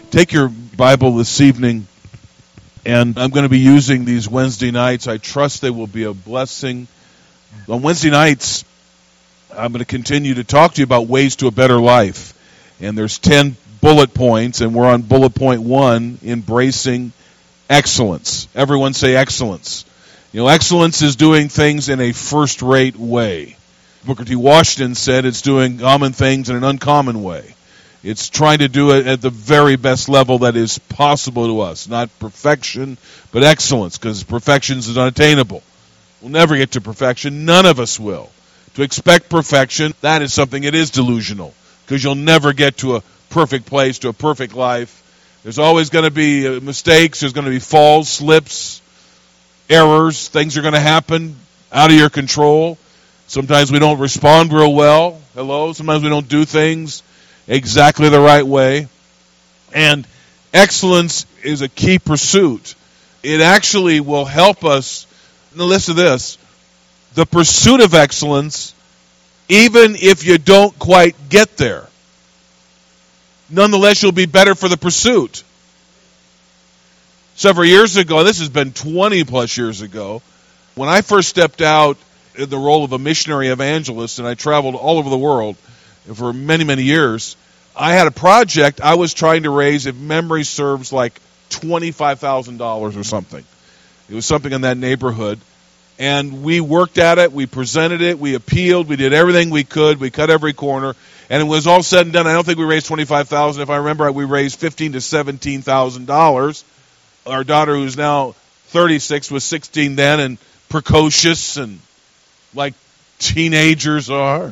Take your Bible this evening, and I'm going to be using these Wednesday nights. I trust they will be a blessing. On Wednesday nights, I'm going to continue to talk to you about ways to a better life. And there's 10 bullet points, and we're on bullet point 1, embracing excellence. Everyone say excellence. You know, excellence is doing things in a first-rate way. Booker T. Washington said it's doing common things in an uncommon way. It's trying to do it at the very best level that is possible to us. Not perfection, but excellence, because perfection is unattainable. We'll never get to perfection. None of us will. To expect perfection, that is something that is delusional, because you'll never get to a perfect place, to a perfect life. There's always going to be mistakes. There's going to be falls, slips, errors. Things are going to happen out of your control. Sometimes we don't respond real well. Hello? Sometimes we don't do things exactly the right way. And excellence is a key pursuit. It actually will help us. Now listen to this. The pursuit of excellence, even if you don't quite get there, nonetheless you'll be better for the pursuit. Several years ago, this has been 20 plus years ago, when I first stepped out in the role of a missionary evangelist, and I traveled all over the world for many, many years, I had a project I was trying to raise, if memory serves, like $25,000 or something. It was something in that neighborhood. And we worked at it, we presented it, we appealed, we did everything we could, we cut every corner, and it was all said and done. I don't think we raised $25,000. If I remember, we raised $15,000 to $17,000. Our daughter, who's now 36, was 16 then, and precocious, and like teenagers are.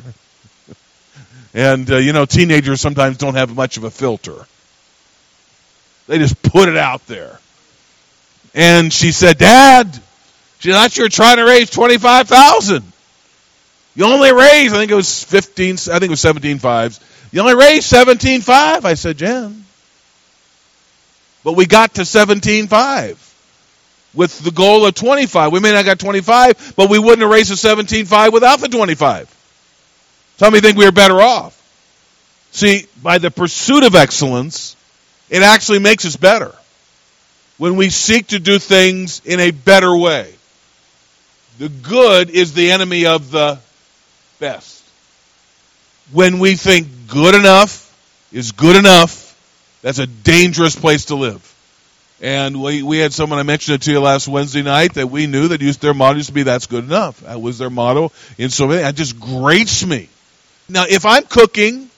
And, teenagers sometimes don't have much of a filter. They just put it out there. And she said, Dad, she's not sure trying to raise $25,000. You only raised, I think it was 17.5. You only raised 17.5. I said, Jen. But we got to 17.5 with the goal of 25. We may not got 25, but we wouldn't have raised the 17.5 without the 25. Some of you think we were better off. See, by the pursuit of excellence, it actually makes us better. When we seek to do things in a better way. The good is the enemy of the best. When we think good enough is good enough, that's a dangerous place to live. And we had someone, I mentioned it to you last Wednesday night, that we knew that their motto used to be, that's good enough. That was their motto in so many. It just grates me. Now, if I'm cooking,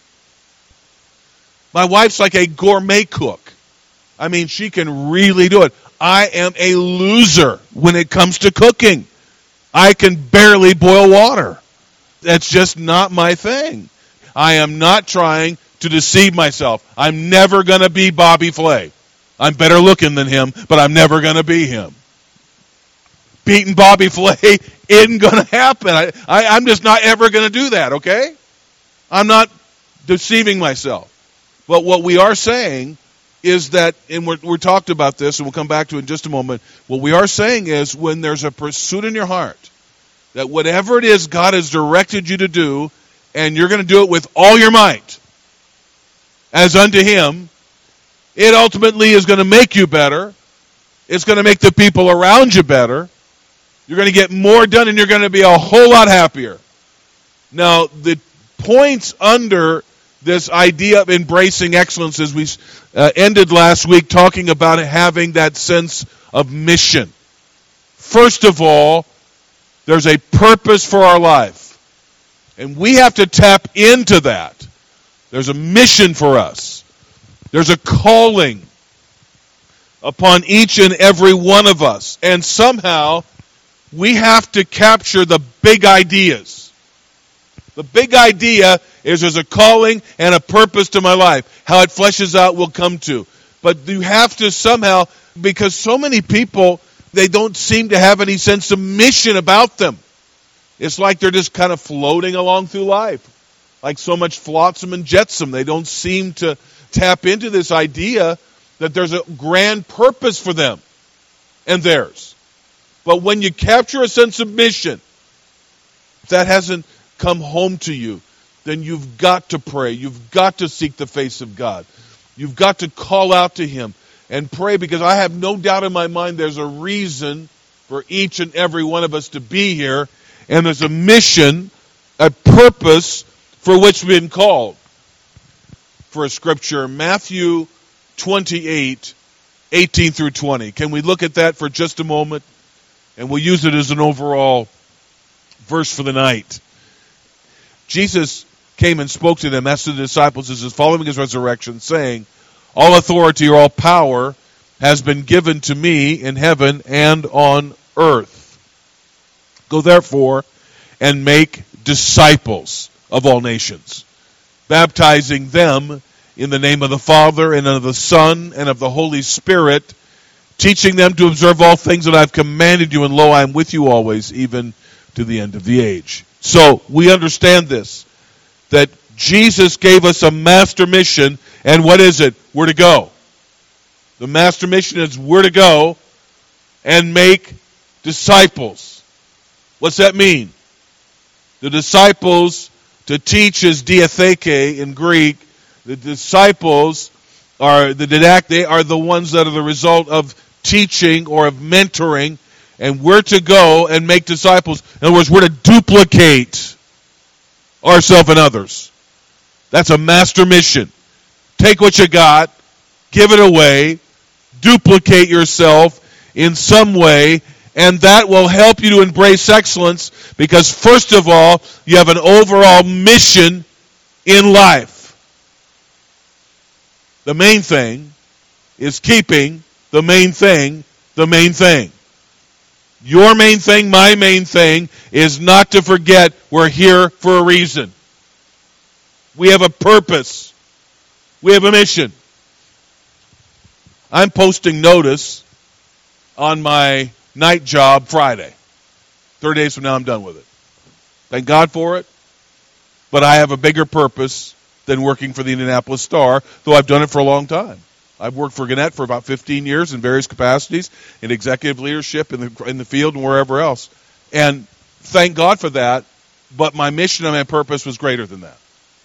my wife's like a gourmet cook. I mean, she can really do it. I am a loser when it comes to cooking. I can barely boil water. That's just not my thing. I am not trying to deceive myself. I'm never going to be Bobby Flay. I'm better looking than him, but I'm never going to be him. Beating Bobby Flay isn't going to happen. I'm just not ever going to do that, okay? I'm not deceiving myself. But what we are saying is that, and we're talked about this, and we'll come back to it in just a moment, what we are saying is when there's a pursuit in your heart, that whatever it is God has directed you to do, and you're going to do it with all your might, as unto Him, it ultimately is going to make you better. It's going to make the people around you better. You're going to get more done, and you're going to be a whole lot happier. Now, the points under this idea of embracing excellence as we ended last week talking about having that sense of mission. First of all, there's a purpose for our life. And we have to tap into that. There's a mission for us. There's a calling upon each and every one of us. And somehow, we have to capture the big ideas. The big idea is there's a calling and a purpose to my life. How it fleshes out we'll come to. But you have to somehow, because so many people, they don't seem to have any sense of mission about them. It's like they're just kind of floating along through life. Like so much flotsam and jetsam. They don't seem to tap into this idea that there's a grand purpose for them and theirs. But when you capture a sense of mission, if that hasn't come home to you, then you've got to pray. You've got to seek the face of God. You've got to call out to Him and pray, because I have no doubt in my mind there's a reason for each and every one of us to be here, and there's a mission, a purpose for which we've been called. For a scripture, Matthew 28, 18 through 20. Can we look at that for just a moment? And we'll use it as an overall verse for the night. Jesus came and spoke to them, that's the disciples, as is following His resurrection, saying, all authority or all power has been given to me in heaven and on earth. Go therefore and make disciples of all nations, baptizing them in the name of the Father and of the Son and of the Holy Spirit, teaching them to observe all things that I've commanded you, and lo, I am with you always, even to the end of the age. So we understand this, that Jesus gave us a master mission, and what is it? We're to go. The master mission is we're to go and make disciples. What's that mean? The disciples, to teach is diatheke in Greek. The disciples are the didactic, they are the ones that are the result of teaching or of mentoring, and we're to go and make disciples. In other words, we're to duplicate ourselves and others. That's a master mission. Take what you got, give it away, duplicate yourself in some way, and that will help you to embrace excellence, because first of all, you have an overall mission in life. The main thing is keeping the main thing the main thing. Your main thing, my main thing, is not to forget we're here for a reason. We have a purpose. We have a mission. I'm posting notice on my night job Friday. 30 days from now, I'm done with it. Thank God for it. But I have a bigger purpose than working for the Indianapolis Star, though I've done it for a long time. I've worked for Gannett for about 15 years in various capacities, in executive leadership, in the field, and wherever else. And thank God for that, but my mission and my purpose was greater than that.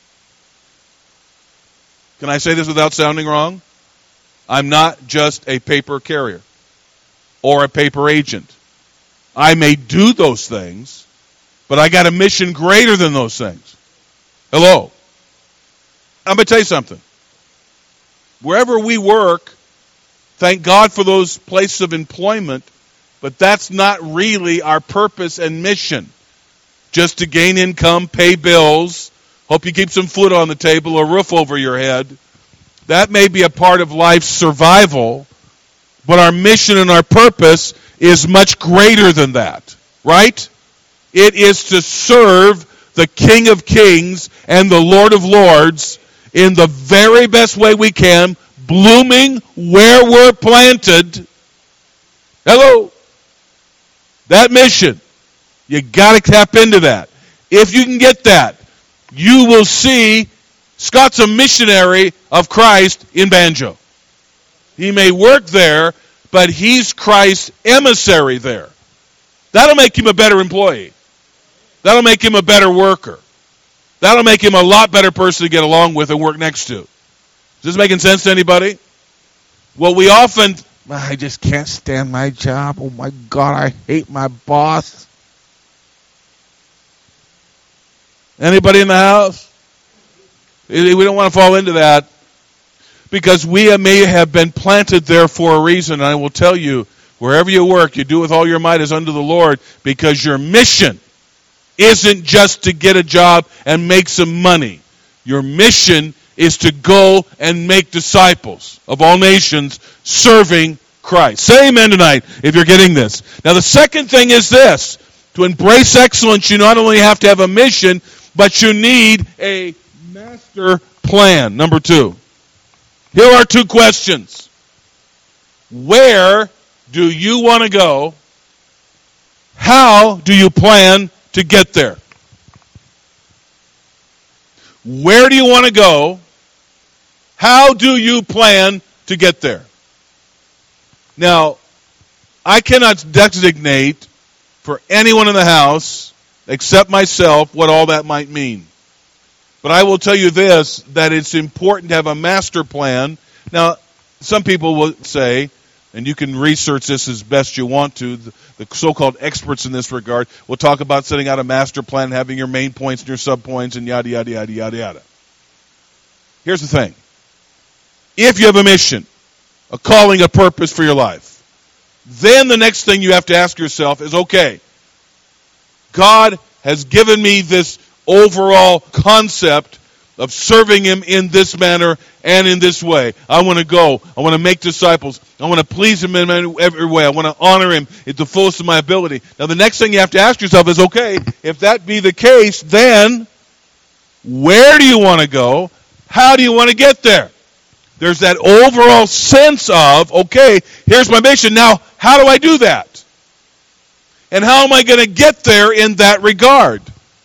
Can I say this without sounding wrong? I'm not just a paper carrier or a paper agent. I may do those things, but I got a mission greater than those things. Hello? I'm going to tell you something. Wherever we work, thank God for those places of employment, but that's not really our purpose and mission. Just to gain income, pay bills, hope you keep some food on the table, a roof over your head. That may be a part of life's survival, but our mission and our purpose is much greater than that, right? It is to serve the King of Kings and the Lord of Lords in the very best way we can, blooming where we're planted. Hello? That mission. You got to tap into that. If you can get that, you will see Scott's a missionary of Christ in Banjo. He may work there, but he's Christ's emissary there. That'll make him a better employee. That'll make him a better worker. That'll make him a lot better person to get along with and work next to. Is this making sense to anybody? Well, we often, I just can't stand my job. Oh my God, I hate my boss. Anybody in the house? We don't want to fall into that, because we may have been planted there for a reason. And I will tell you, wherever you work, you do with all your might as unto the Lord, because your mission isn't just to get a job and make some money. Your mission is to go and make disciples of all nations, serving Christ. Say amen tonight if you're getting this. Now the second thing is this. To embrace excellence, you not only have to have a mission, but you need a master plan. Number 2. Here are 2 questions. Where do you want to go? How do you plan to get there? Where do you want to go? How do you plan to get there? Now, I cannot designate for anyone in the house except myself what all that might mean. But I will tell you this, that it's important to have a master plan Now, some people will say, and you can research this as best you want to, the so-called experts in this regard will talk about setting out a master plan, having your main points and your sub-points, and yada, yada, yada, yada, yada. Here's the thing. If you have a mission, a calling, a purpose for your life, then the next thing you have to ask yourself is, okay, God has given me this overall concept of serving Him in this manner and in this way. I want to go. I want to make disciples. I want to please Him in every way. I want to honor Him at the fullest of my ability. Now, the next thing you have to ask yourself is, okay, if that be the case, then where do you want to go? How do you want to get there? There's that overall sense of, okay, here's my mission. Now, how do I do that? And how am I going to get there in that regard?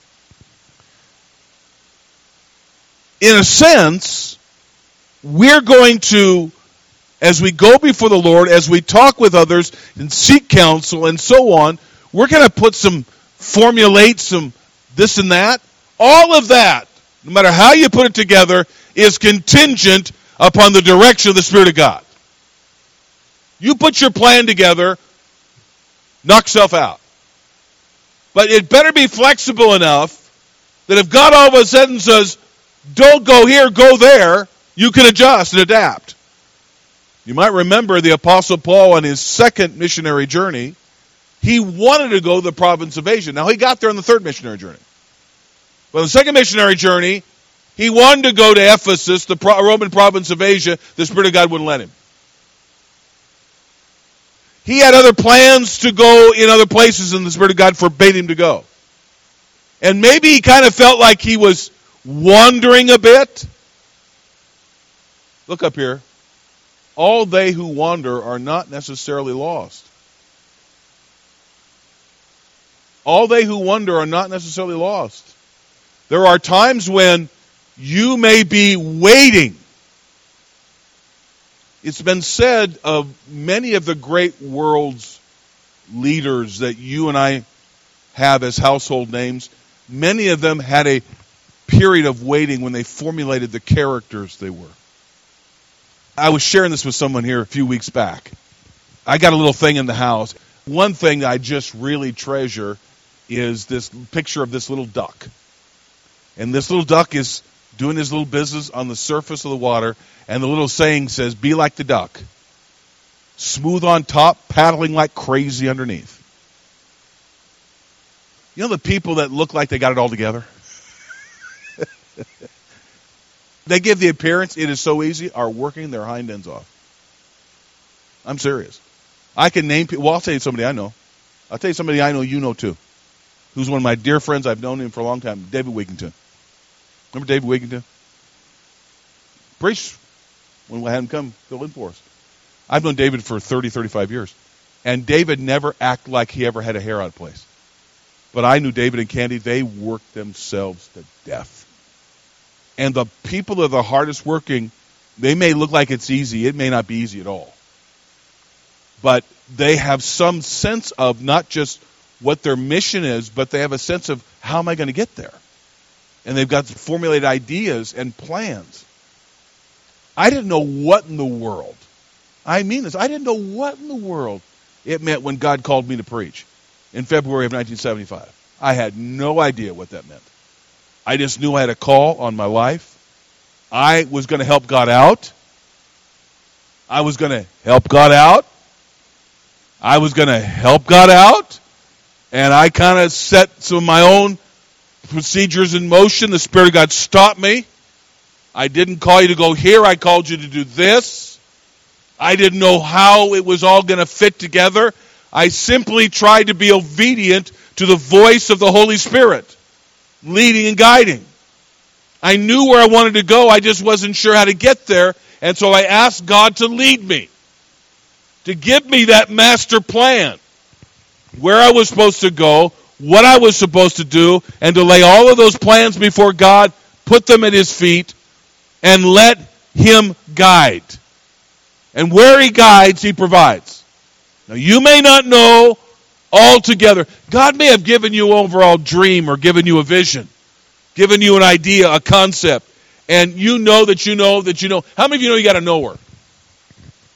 In a sense, we're going to, as we go before the Lord, as we talk with others and seek counsel and so on, we're going to formulate some this and that. All of that, no matter how you put it together, is contingent upon the direction of the Spirit of God. You put your plan together, knock yourself out. But it better be flexible enough that if God all of a sudden says, don't go here, go there, you can adjust and adapt. You might remember the Apostle Paul on his second missionary journey. He wanted to go to the province of Asia. Now, he got there on the third missionary journey. But on the second missionary journey, he wanted to go to Ephesus, the Roman province of Asia. The Spirit of God wouldn't let him. He had other plans to go in other places, and the Spirit of God forbade him to go. And maybe he kind of felt like he was wandering a bit. Look up here. All they who wander are not necessarily lost. All they who wander are not necessarily lost. There are times when you may be waiting. It's been said of many of the great world's leaders that you and I have as household names, many of them had a period of waiting when they formulated the characters they were. I was sharing this with someone here a few weeks back. I got a little thing in the house. One thing that I just really treasure is this picture of this little duck. And this little duck is doing his little business on the surface of the water, and the little saying says, be like the duck. Smooth on top, paddling like crazy underneath. You know the people that look like they got it all together? They give the appearance, it is so easy, are working their hind ends off. I'm serious. I can name people. Well, I'll tell you somebody I know. I'll tell you somebody I know you know too. Who's one of my dear friends. I've known him for a long time. David Wigington. Remember David Wigington? Preached when we had him come fill in for us. I've known David for 30, 35 years. And David never acted like he ever had a hair out of place. But I knew David and Candy, they worked themselves to death. And the people that are the hardest working, they may look like it's easy. It may not be easy at all. But they have some sense of not just what their mission is, but they have a sense of how am I going to get there? And they've got formulated ideas and plans. I didn't know what in the world. I mean this. I didn't know what in the world it meant when God called me to preach in February of 1975. I had no idea what that meant. I just knew I had a call on my life. I was going to help God out. I was going to help God out. I was going to help God out. And I kind of set some of my own procedures in motion. The Spirit of God stopped me. I didn't call you to go here. I called you to do this. I didn't know how it was all going to fit together. I simply tried to be obedient to the voice of the Holy Spirit, leading and guiding. I knew where I wanted to go. I just wasn't sure how to get there. And so I asked God to lead me, to give me that master plan, where I was supposed to go, what I was supposed to do, and to lay all of those plans before God, put them at His feet, and let Him guide. And where He guides, He provides. Now, you may not know altogether. God may have given you an overall dream or given you a vision, given you an idea, a concept, and you know that you know that you know. How many of you know you got a knower?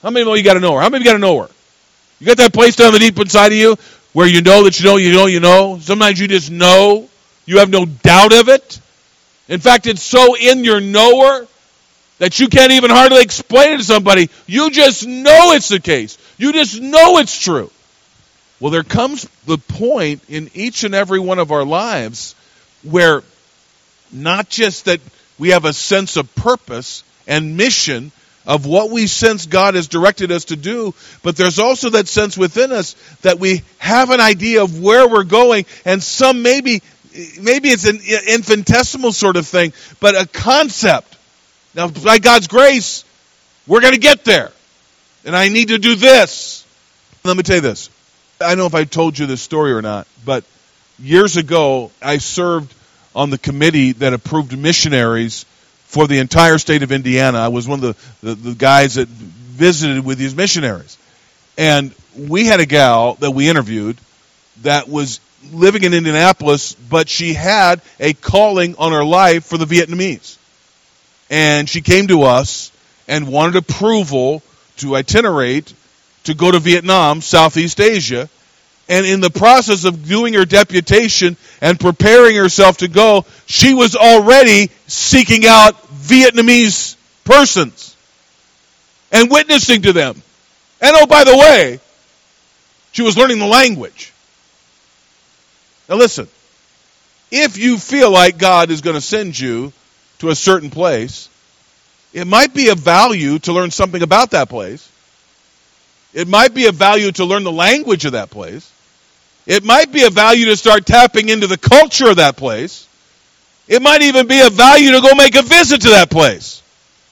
How many know you got to know her? How many got to know her? You got that place down the deep inside of you where you know that you know. Sometimes you just know. You have no doubt of it. In fact, it's so in your knower that you can't even hardly explain it to somebody. You just know it's the case. You just know it's true. Well, there comes the point in each and every one of our lives where not just that we have a sense of purpose and mission of what we sense God has directed us to do, but there's also that sense within us that we have an idea of where we're going, and some maybe it's an infinitesimal sort of thing, but a concept. Now, by God's grace, we're going to get there, and I need to do this. Let me tell you this. I don't know if I told you this story or not, but years ago, I served on the committee that approved missionaries for the entire state of Indiana. I was one of the guys that visited with these missionaries. And we had a gal that we interviewed that was living in Indianapolis, but she had a calling on her life for the Vietnamese. And she came to us and wanted approval to itinerate to go to Vietnam, Southeast Asia. And in the process of doing her deputation and preparing herself to go, she was already seeking out Vietnamese persons and witnessing to them. And oh, by the way, she was learning the language. Now listen, if you feel like God is going to send you to a certain place, it might be of value to learn something about that place. It might be of value to learn the language of that place. It might be of value to start tapping into the culture of that place. It might even be of value to go make a visit to that place.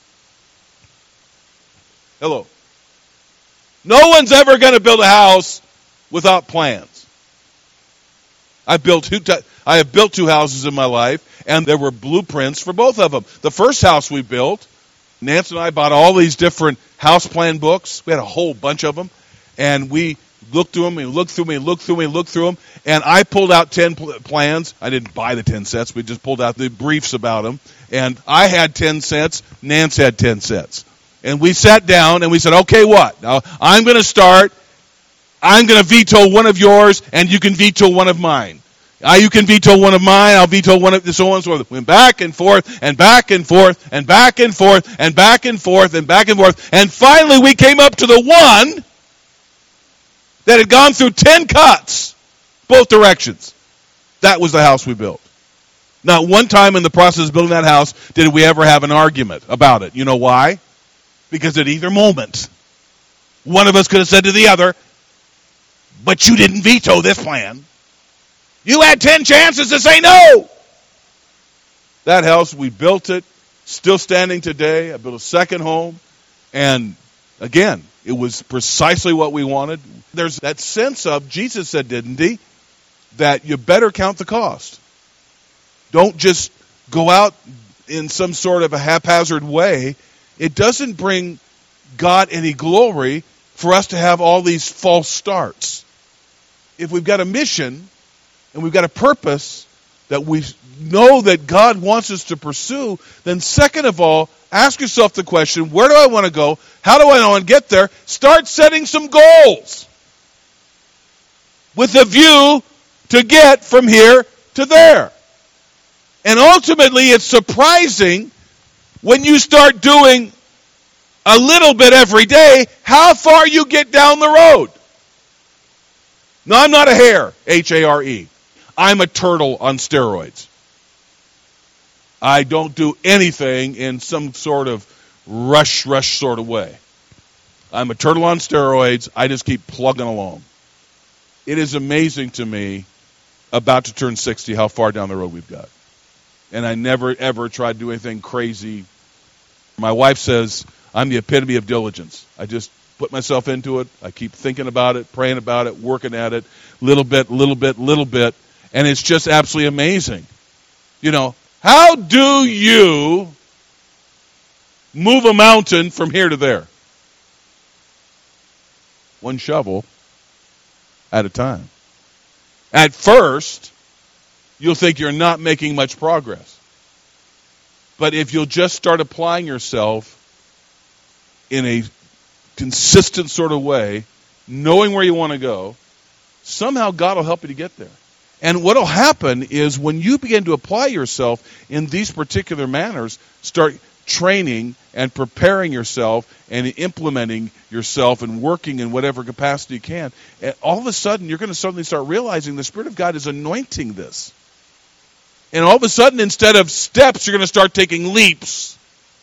Hello. No one's ever going to build a house without plans. I have built 2 houses in my life, and there were blueprints for both of them. The first house we built, Nancy and I bought all these different house plan books. We had a whole bunch of them, and we looked through them, and looked through them, and looked through them, and looked through them, and I pulled out 10 plans. I didn't buy the 10 sets. We just pulled out the briefs about them, and I had 10 sets. Nance had 10 sets. And we sat down, and we said, okay, what? Now, I'm going to start. I'm going to veto one of yours, and you can veto one of mine. You can veto one of mine, I'll veto one of, so on and so forth. Went back and forth, and back and forth, and back and forth, and back and forth, and back and forth. And finally we came up to the one that had gone through 10 cuts, both directions. That was the house we built. Not one time in the process of building that house did we ever have an argument about it. You know why? Because at either moment, one of us could have said to the other, but you didn't veto this plan. You had 10 chances to say no. That house, we built it, still standing today. I built a second home, and again, it was precisely what we wanted. There's that sense of, Jesus said, didn't he, that you better count the cost. Don't just go out in some sort of a haphazard way. It doesn't bring God any glory for us to have all these false starts. If we've got a mission and we've got a purpose that we know that God wants us to pursue, then second of all, ask yourself the question, where do I want to go? How do I want to get there? Start setting some goals with a view to get from here to there. And ultimately, it's surprising when you start doing a little bit every day, how far you get down the road. No, I'm not a hare, H-A-R-E. I'm a turtle on steroids. I don't do anything in some sort of rush sort of way. I'm a turtle on steroids. I just keep plugging along. It is amazing to me, about to turn 60, how far down the road we've got. And I never, ever try to do anything crazy. My wife says I'm the epitome of diligence. I just put myself into it. I keep thinking about it, praying about it, working at it, little bit. And it's just absolutely amazing. You know, how do you move a mountain from here to there? One shovel at a time. At first, you'll think you're not making much progress. But if you'll just start applying yourself in a consistent sort of way, knowing where you want to go, somehow God will help you to get there. And what will happen is when you begin to apply yourself in these particular manners, start training and preparing yourself and implementing yourself and working in whatever capacity you can, all of a sudden you're going to suddenly start realizing the Spirit of God is anointing this. And all of a sudden, instead of steps, you're going to start taking leaps.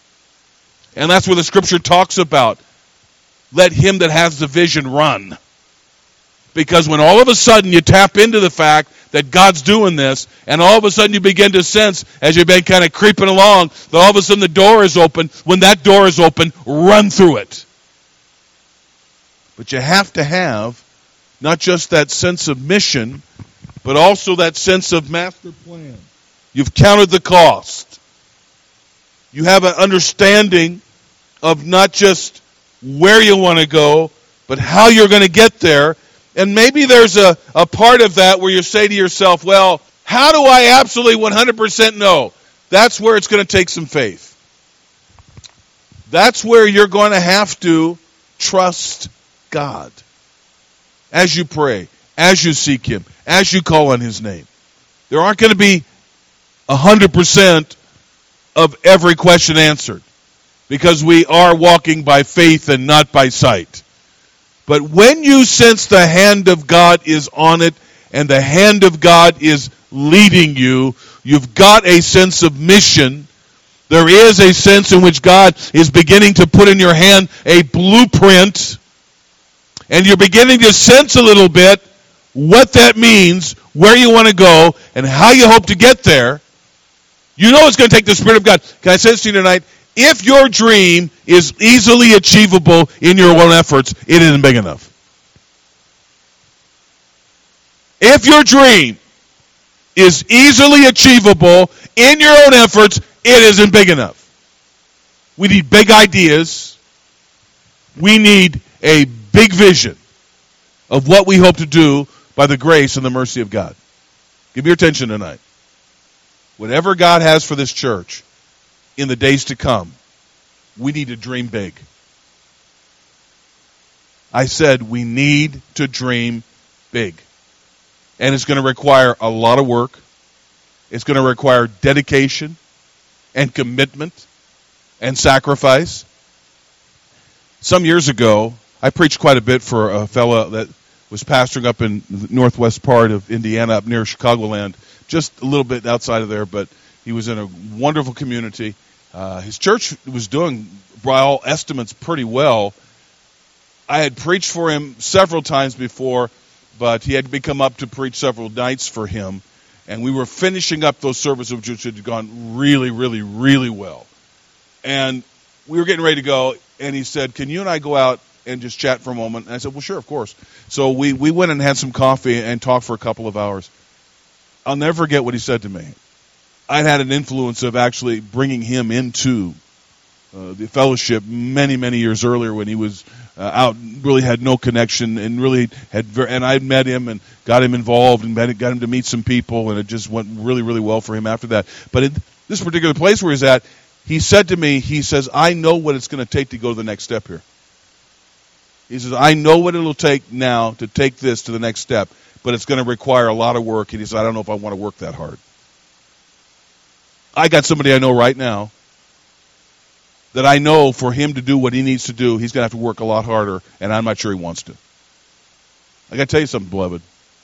And that's where the Scripture talks about, let him that has the vision run. Because when all of a sudden you tap into the fact that God's doing this, and all of a sudden you begin to sense, as you've been kind of creeping along, that all of a sudden the door is open. When that door is open, run through it. But you have to have not just that sense of mission, but also that sense of master plan. You've counted the cost. You have an understanding of not just where you want to go, but how you're going to get there. And maybe there's a part of that where you say to yourself, well, how do I absolutely 100% know? That's where it's going to take some faith. That's where you're going to have to trust God. As you pray, as you seek Him, as you call on His name. There aren't going to be 100% of every question answered, because we are walking by faith and not by sight. But when you sense the hand of God is on it, and the hand of God is leading you, you've got a sense of mission. There is a sense in which God is beginning to put in your hand a blueprint, and you're beginning to sense a little bit what that means, where you want to go, and how you hope to get there. You know it's going to take the Spirit of God. Can I say this to you tonight? If your dream is easily achievable in your own efforts, it isn't big enough. If your dream is easily achievable in your own efforts, it isn't big enough. We need big ideas. We need a big vision of what we hope to do by the grace and the mercy of God. Give me your attention tonight. Whatever God has for this church in the days to come, we need to dream big. I said we need to dream big. And it's going to require a lot of work. It's going to require dedication and commitment and sacrifice. Some years ago, I preached quite a bit for a fellow that was pastoring up in the northwest part of Indiana, up near Chicagoland, just a little bit outside of there, but he was in a wonderful community. His church was doing, by all estimates, pretty well. I had preached for him several times before, but he had me come up to preach several nights for him, and we were finishing up those services, which had gone really, really, really well. And we were getting ready to go, and he said, can you and I go out and just chat for a moment? And I said, well, sure, of course. So we went and had some coffee and talked for a couple of hours. I'll never forget what he said to me. I'd had an influence of actually bringing him into the fellowship many, many years earlier when he was out, really had no connection, and really and I met him and got him involved and got him to meet some people, and it just went really, really well for him after that. But in this particular place where he's at, he said to me, he says, I know what it's going to take to go to the next step here. He says, I know what it'll take now to take this to the next step, but it's going to require a lot of work. And he said, I don't know if I want to work that hard. I got somebody I know right now that I know for him to do what he needs to do, he's going to have to work a lot harder, and I'm not sure he wants to. I got to tell you something, beloved.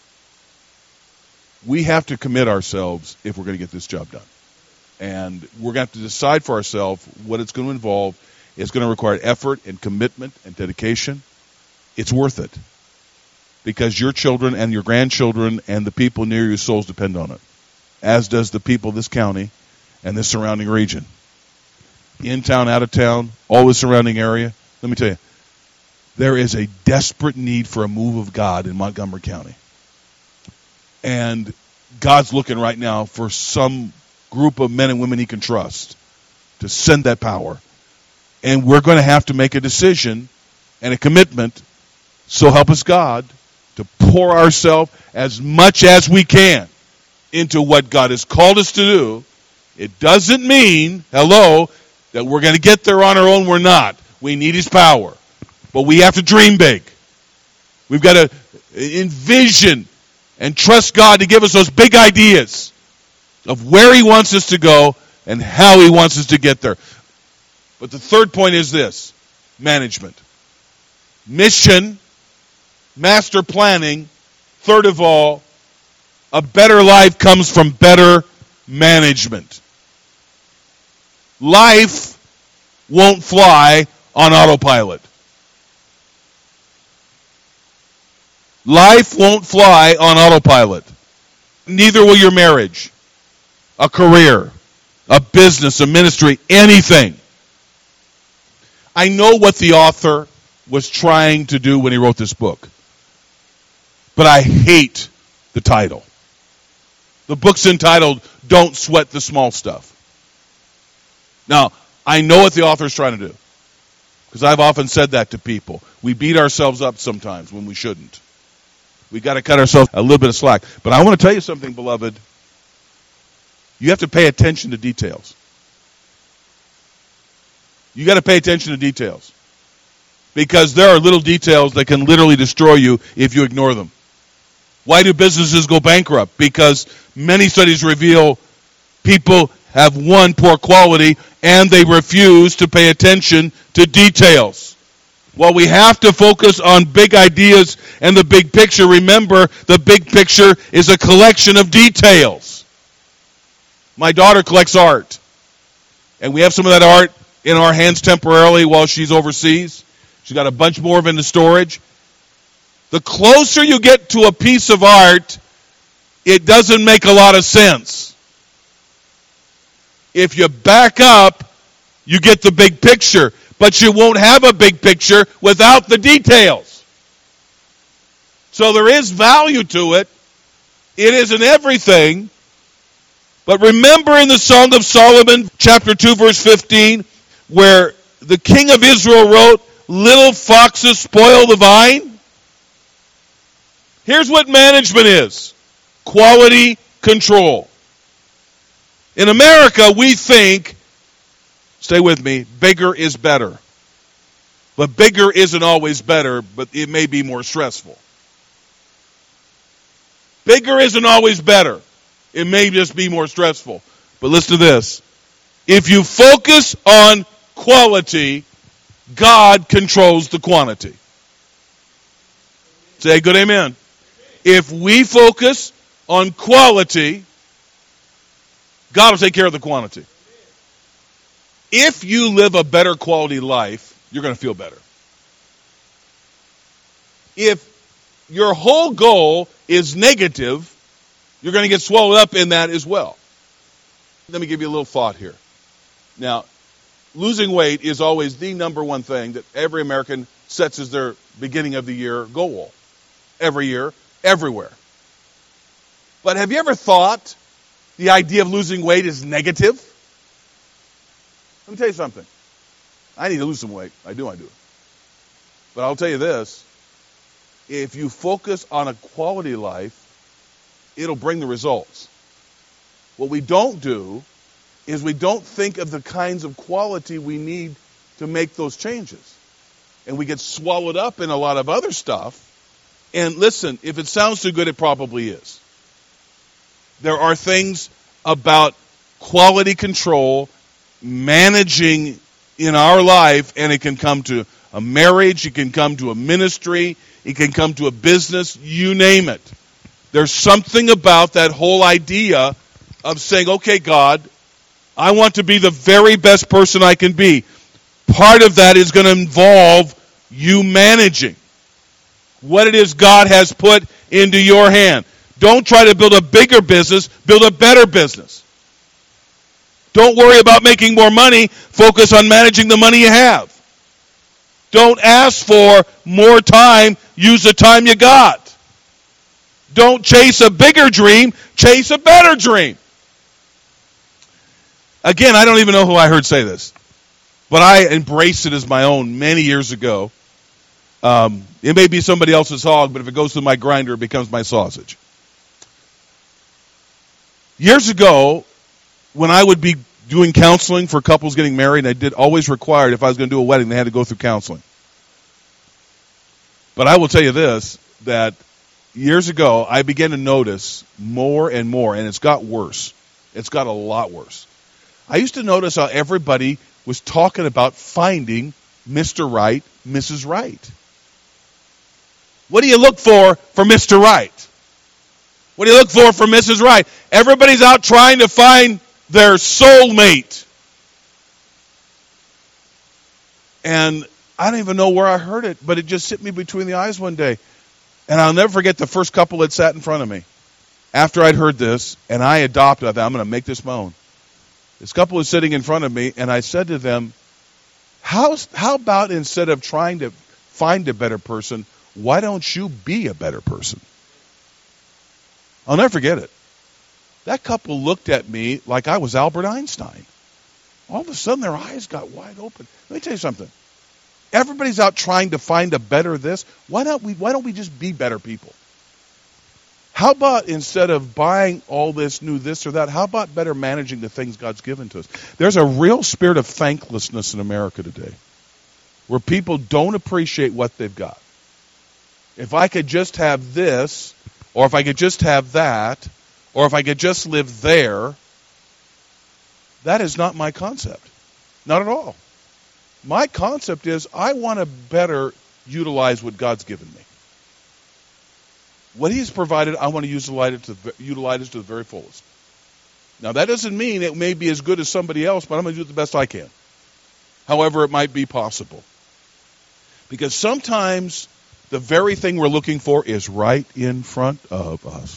We have to commit ourselves if we're going to get this job done. And we're going to have to decide for ourselves what it's going to involve. It's going to require effort and commitment and dedication. It's worth it. Because your children and your grandchildren and the people near your souls depend on it. As does the people of this county and this surrounding region. In town, out of town, all the surrounding area. Let me tell you, there is a desperate need for a move of God in Montgomery County. And God's looking right now for some group of men and women He can trust to send that power. And we're going to have to make a decision and a commitment, so help us God, to pour ourselves as much as we can into what God has called us to do. It doesn't mean, that we're going to get there on our own. We're not. We need His power. But we have to dream big. We've got to envision and trust God to give us those big ideas of where He wants us to go and how He wants us to get there. But the third point is this: management. Mission, master planning. Third of all, a better life comes from better management. Life won't fly on autopilot. Life won't fly on autopilot. Neither will your marriage, a career, a business, a ministry, anything. I know what the author was trying to do when he wrote this book, but I hate the title. The book's entitled, Don't Sweat the Small Stuff. Now, I know what the author is trying to do, because I've often said that to people. We beat ourselves up sometimes when we shouldn't. We got to cut ourselves a little bit of slack. But I want to tell you something, beloved. You have to pay attention to details. You got to pay attention to details. Because there are little details that can literally destroy you if you ignore them. Why do businesses go bankrupt? Because many studies reveal people have one, poor quality, and they refuse to pay attention to details. While we have to focus on big ideas and the big picture, remember the big picture is a collection of details. My daughter collects art, and we have some of that art in our hands temporarily while she's overseas. She's got a bunch more of it in the storage. The closer you get to a piece of art, it doesn't make a lot of sense. If you back up, you get the big picture. But you won't have a big picture without the details. So there is value to it. It isn't everything. But remember in the Song of Solomon, chapter 2, verse 15, where the king of Israel wrote, little foxes spoil the vine? Here's what management is. Quality control. In America, we think, stay with me, bigger is better. But bigger isn't always better, but it may be more stressful. Bigger isn't always better. It may just be more stressful. But listen to this. If you focus on quality, God controls the quantity. Say a good amen. If we focus on quality, God will take care of the quantity. If you live a better quality life, you're going to feel better. If your whole goal is negative, you're going to get swallowed up in that as well. Let me give you a little thought here. Now, losing weight is always the number one thing that every American sets as their beginning of the year goal. Every year, everywhere. But have you ever thought the idea of losing weight is negative? Let me tell you something. I need to lose some weight. I do. But I'll tell you this. If you focus on a quality life, it'll bring the results. What we don't do is we don't think of the kinds of quality we need to make those changes. And we get swallowed up in a lot of other stuff. And listen, if it sounds too good, it probably is. There are things about quality control, managing in our life, and it can come to a marriage, it can come to a ministry, it can come to a business, you name it. There's something about that whole idea of saying, okay, God, I want to be the very best person I can be. Part of that is going to involve you managing what it is God has put into your hand. Don't try to build a bigger business, build a better business. Don't worry about making more money. Focus on managing the money you have. Don't ask for more time. Use the time you got. Don't chase a bigger dream. Chase a better dream. Again, I don't even know who I heard say this, but I embraced it as my own many years ago. It may be somebody else's hog, but if it goes through my grinder, it becomes my sausage. Years ago, when I would be doing counseling for couples getting married, and I did always required, if I was going to do a wedding, they had to go through counseling. But I will tell you this, that years ago, I began to notice more and more, and it's got worse. It's got a lot worse. I used to notice how everybody was talking about finding Mr. Right, Mrs. Right. What do you look for Mr. Right? What do you look for Mrs. Right? Everybody's out trying to find their soulmate. And I don't even know where I heard it, but it just hit me between the eyes one day. And I'll never forget the first couple that sat in front of me. After I'd heard this, and I adopted, I thought, I'm going to make this my own. This couple was sitting in front of me, and I said to them, how about instead of trying to find a better person, why don't you be a better person? I'll never forget it. That couple looked at me like I was Albert Einstein. All of a sudden, their eyes got wide open. Let me tell you something. Everybody's out trying to find a better this. Why don't we just be better people? How about instead of buying all this new this or that, how about better managing the things God's given to us? There's a real spirit of thanklessness in America today, where people don't appreciate what they've got. If I could just have this, or if I could just have that, or if I could just live there, that is not my concept. Not at all. My concept is I want to better utilize what God's given me. What He's provided, I want to utilize it to the very fullest. Now, that doesn't mean it may be as good as somebody else, but I'm going to do the best I can. However it might be possible. Because sometimes the very thing we're looking for is right in front of us.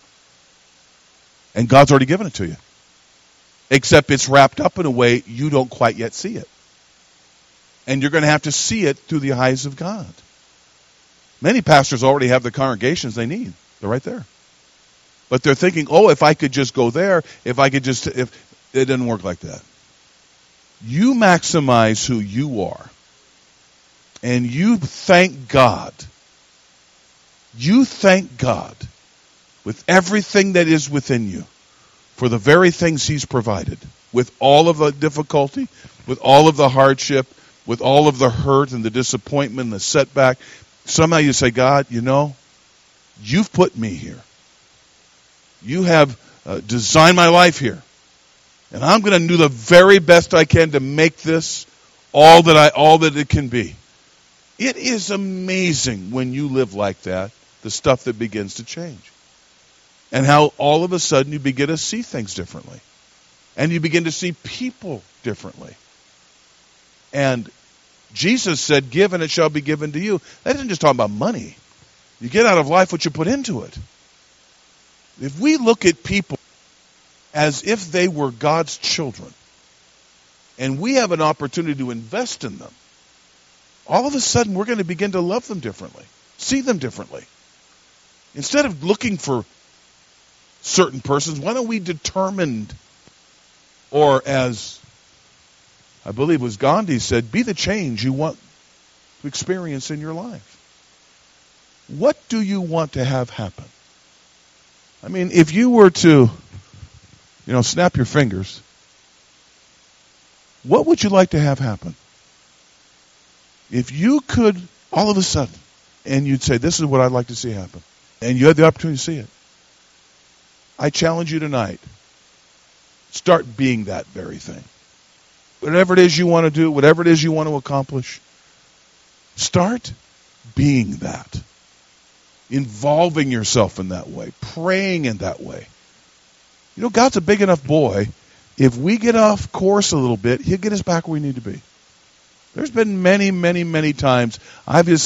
And God's already given it to you. Except it's wrapped up in a way you don't quite yet see it. And you're going to have to see it through the eyes of God. Many pastors already have the congregations they need. They're right there. But they're thinking, oh, if I could just go there, if it didn't work like that. You maximize who you are. And you thank God. You thank God with everything that is within you for the very things He's provided. With all of the difficulty, with all of the hardship, with all of the hurt and the disappointment and the setback. Somehow you say, God, you've put me here. You have designed my life here. And I'm going to do the very best I can to make this all that it can be. It is amazing when you live like that, the stuff that begins to change. And how all of a sudden you begin to see things differently. And you begin to see people differently. And Jesus said, give and it shall be given to you. That isn't just talking about money. You get out of life what you put into it. If we look at people as if they were God's children, and we have an opportunity to invest in them, all of a sudden we're going to begin to love them differently, see them differently. Instead of looking for certain persons, why don't we determine, or as I believe it was Gandhi said, be the change you want to experience in your life. What do you want to have happen? I mean, if you were to, snap your fingers, what would you like to have happen? If you could, all of a sudden, and you'd say, this is what I'd like to see happen, and you had the opportunity to see it, I challenge you tonight, start being that very thing. Whatever it is you want to do, whatever it is you want to accomplish, start being that. Involving yourself in that way. Praying in that way. God's a big enough boy. If we get off course a little bit, He'll get us back where we need to be. There's been many, many, many times and I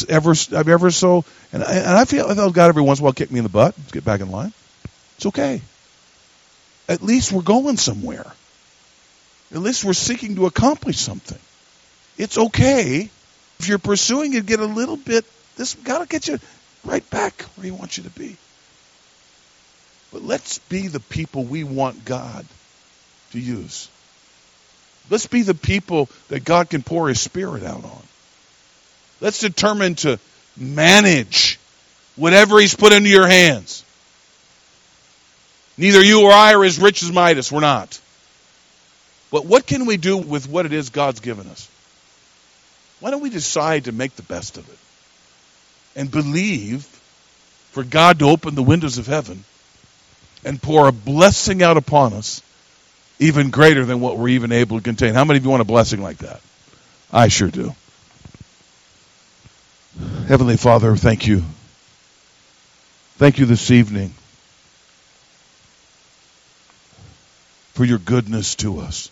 feel God every once in a while kick me in the butt. Let's get back in line. It's okay. At least we're going somewhere. At least we're seeking to accomplish something. It's okay if you're pursuing it, get a little bit. This got to get you right back where He wants you to be. But let's be the people we want God to use. Let's be the people that God can pour His Spirit out on. Let's determine to manage whatever He's put into your hands. Neither you or I are as rich as Midas. We're not. But what can we do with what it is God's given us? Why don't we decide to make the best of it? and believe for God to open the windows of heaven and pour a blessing out upon us even greater than what we're even able to contain. How many of you want a blessing like that? I sure do. Heavenly Father, thank you. Thank you this evening for your goodness to us.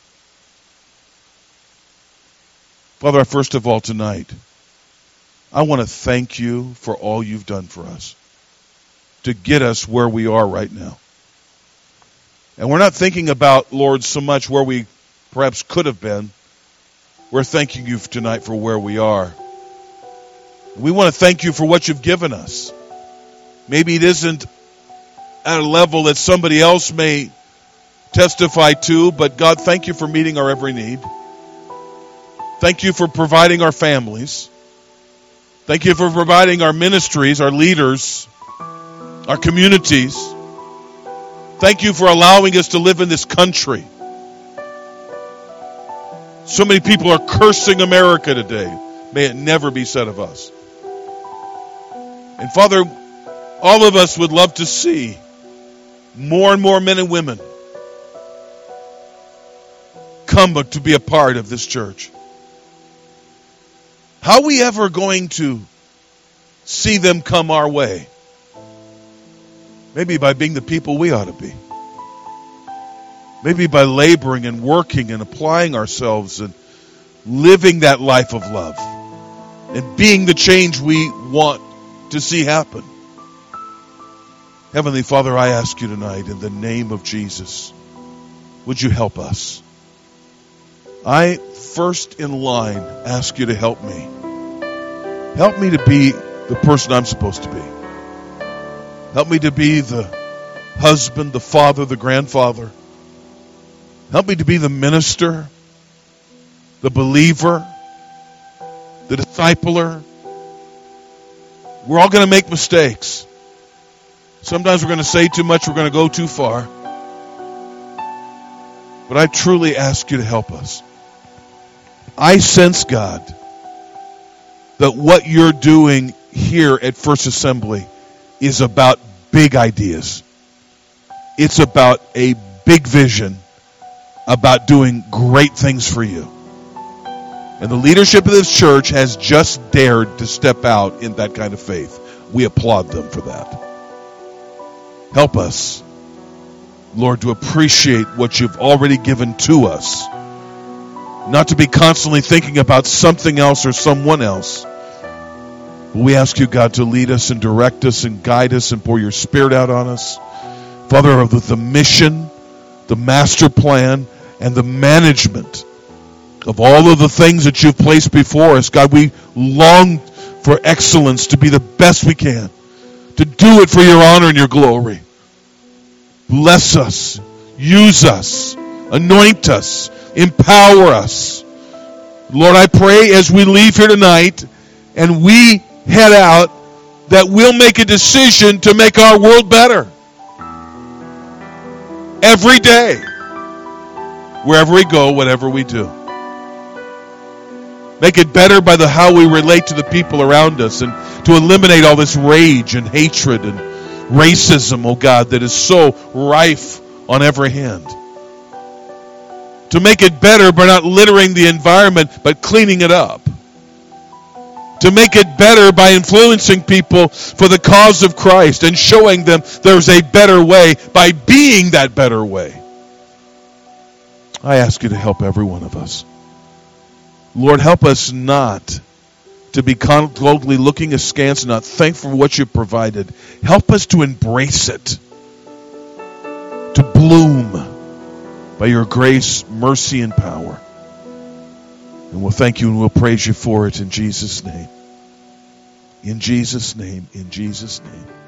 Father, first of all tonight, I want to thank you for all you've done for us to get us where we are right now. And we're not thinking about, Lord, so much where we perhaps could have been. We're thanking you tonight for where we are. We want to thank you for what you've given us. Maybe it isn't at a level that somebody else may testify to, but God, thank you for meeting our every need. Thank you for providing our families. Thank you for providing our ministries, our leaders, our communities. Thank you for allowing us to live in this country. So many people are cursing America today. May it never be said of us. And Father, all of us would love to see more and more men and women come to be a part of this church. How are we ever going to see them come our way? Maybe by being the people we ought to be. Maybe by laboring and working and applying ourselves and living that life of love and being the change we want to see happen. Heavenly Father, I ask you tonight in the name of Jesus, would you help us? I first in line ask you to help me. Help me to be the person I'm supposed to be. Help me to be the husband, the father, the grandfather. Help me to be the minister, the believer, the discipler. We're all going to make mistakes. Sometimes we're going to say too much, we're going to go too far. But I truly ask you to help us. I sense, God, that what you're doing here at First Assembly is about big ideas. It's about a big vision, about doing great things for you. And the leadership of this church has just dared to step out in that kind of faith. We applaud them for that. Help us, Lord, to appreciate what you've already given to us. Not to be constantly thinking about something else or someone else. But we ask you, God, to lead us and direct us and guide us and pour your Spirit out on us. Father, with the mission, the master plan, and the management of all of the things that you've placed before us, God, we long for excellence, to be the best we can, to do it for your honor and your glory. Bless us, use us, anoint us, empower us. Lord, I pray as we leave here tonight and we head out that we'll make a decision to make our world better. Every day, wherever we go, whatever we do. Make it better by how we relate to the people around us, and to eliminate all this rage and hatred and racism, oh God, that is so rife on every hand. To make it better by not littering the environment, but cleaning it up. To make it better by influencing people for the cause of Christ and showing them there's a better way by being that better way. I ask you to help every one of us. Lord, help us not to be coldly looking askance and not thankful for what you've provided. Help us to embrace it. To bloom by your grace, mercy, and power. And we'll thank you and we'll praise you for it in Jesus' name. In Jesus' name, in Jesus' name.